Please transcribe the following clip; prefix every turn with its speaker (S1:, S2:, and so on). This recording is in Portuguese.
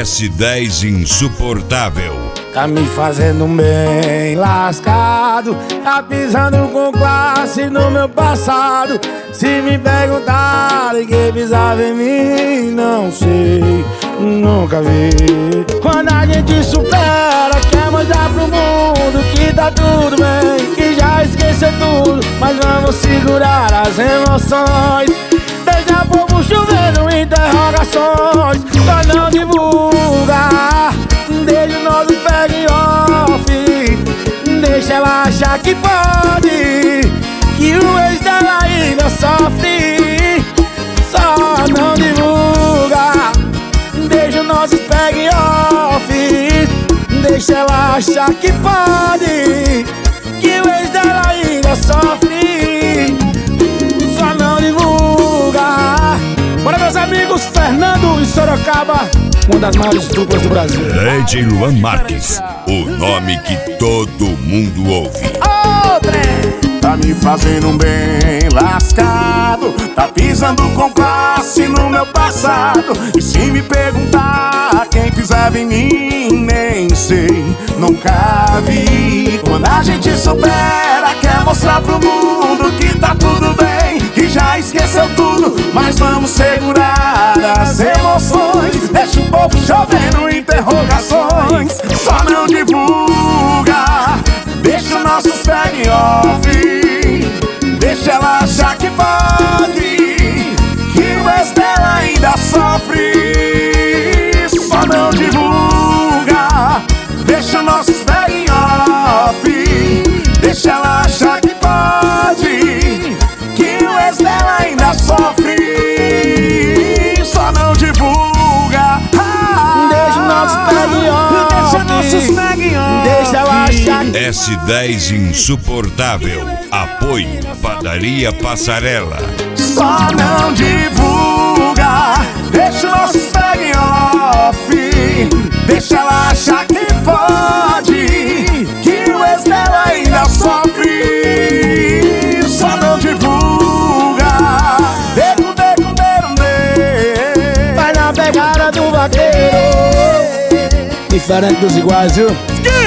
S1: S10 insuportável.
S2: Tá me fazendo bem lascado, tá pisando com classe no meu passado. Se me perguntarem quem pisava em mim, não sei, nunca vi. Quando a gente supera, quer mostrar pro mundo que tá tudo bem, que já esqueceu tudo, mas vamos segurar as emoções. Deixa o povo chovendo interrogações, só não divulga. Deixa o nosso peg off, deixa ela achar que pode, que o ex dela ainda sofre. Só não divulga. Deixa o nosso peg off, deixa ela achar que pode, que o ex dela ainda sofre. Só não divulga. Bora, meus amigos, Fernando e Sorocaba, uma das maiores duplas do Brasil.
S1: DJ Luan Marques, o nome que todo mundo ouve.
S3: Tá me fazendo bem lascado, tá pisando com classe no meu passado. E se me perguntar quem pisava em mim, nem sei, nunca vi. Quando a gente supera, quer mostrar pro mundo que tá tudo bem, que já esqueceu tudo, mas vamos segurar as emoções. Deixa o povo chovendo interrogações, só não divulga. Deixa o nosso peg off, deixa ela achar que pode, que o ex dela ainda sofre. Só não divulga. Deixa o nosso peg off, deixa ela achar que pode, que o ex dela ainda sofre. Só não divulga.
S2: Deixa o nosso peg off,
S3: deixa nossos peg off,
S2: deixa ela achar que
S1: S10 insuportável. Apoio Padaria Passarela.
S3: só não divulga. Deixa o nosso peg off, deixa ela achar que pode, que o ex dela ainda sofre. Só não divulga.
S2: vai na pegada do vaqueiro, diferente dos iguais, viu?